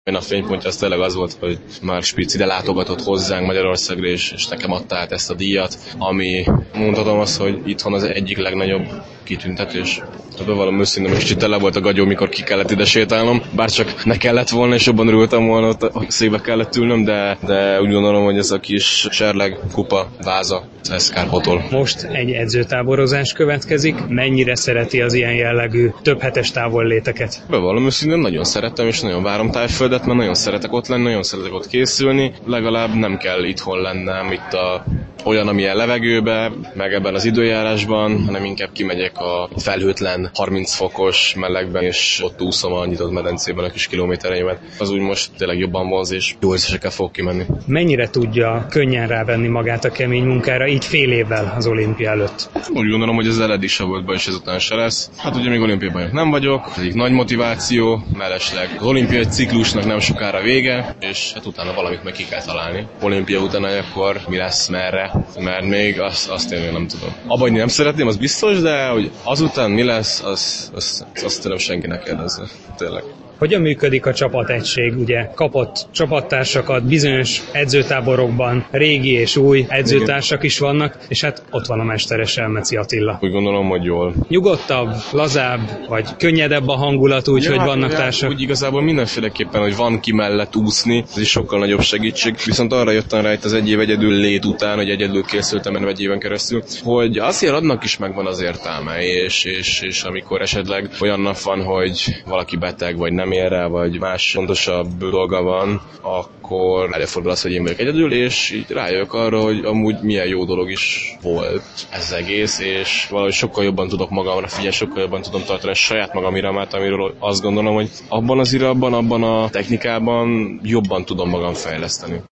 Én a fénypontja az tényleg az volt, hogy már Spitz ide látogatott hozzánk Magyarországra, és nekem adta át ezt a díjat, ami mondhatom azt, hogy itthon az egyik legnagyobb kitüntetés. Bevallom őszintén, most tele volt a gagyó, mikor ki kellett ide sétálnom, bárcsak ne kellett volna, és jobban örültem volna, ott székbe kellett ülnöm, de úgy gondolom, hogy ez a kis serleg, kupa, váza, ez kárpótol. Most egy edzőtáborozás következik, mennyire szereti az ilyen jellegű több hetes távolléteket? Bevallom őszintén, nagyon szeretem, és nagyon várom Tájföldet, mert nagyon szeretek ott lenni, nagyon szeretek ott készülni, legalább nem kell itthon lennem itt olyan, amilyen levegőbe, meg ebben az időjárásban, hanem inkább kimegyek a felhőtlen 30 fokos melegben, és ott úszom a nyitott medencében a kis kilométereimet. Az úgy most tényleg jobban vonz, és jó érzésekkel fog kimenni. Mennyire tudja könnyen rávenni magát a kemény munkára, így fél évvel az olimpia előtt? Úgy gondolom, hogy ez eled is volt be, és ezután se lesz. Hát ugye még olimpiai bajnok nem vagyok, ez egy nagy motiváció, mellesleg az olimpiai ciklusnak nem sokára vége, és hát utána valamit meg ki kell találni. Olimpia után akkor mi lesz, merre, mert még azt én nem tudom. Abba, hogy nem szeretném, az biztos, de hogy azután mi lesz, azt tudom senkinek kérdezni. Tényleg. Hogyan működik a csapategység? Ugye kapott csapattársakat, bizonyos edzőtáborokban régi és új edzőtársak is vannak, és hát ott van a mestere Selmeci Attila. Úgy gondolom, hogy jól. Nyugodtabb, lazább, vagy könnyedebb a hangulat úgy, hogy vannak társak? Úgy igazából mindenféleképpen, hogy van ki mellett úszni, ez is sokkal nagyobb segítség. Viszont arra jöttem rá itt az egy év egyedül lét után, hogy egyedül készültem egy éven keresztül, hogy azért adnak is megvan az értelme, és amikor esetleg olyan nap van, hogy valaki beteg, vagy nem ér rá, vagy más fontosabb dolga van, akkor előfordul az, hogy én vagyok egyedül, és így rájövök arra, hogy amúgy milyen jó dolog is volt ez az egész, és valahogy sokkal jobban tudok magamra figyelni, sokkal jobban tudom tartani a saját magam iramát, amiről azt gondolom, hogy abban az iramban, abban a technikában jobban tudom magam fejleszteni.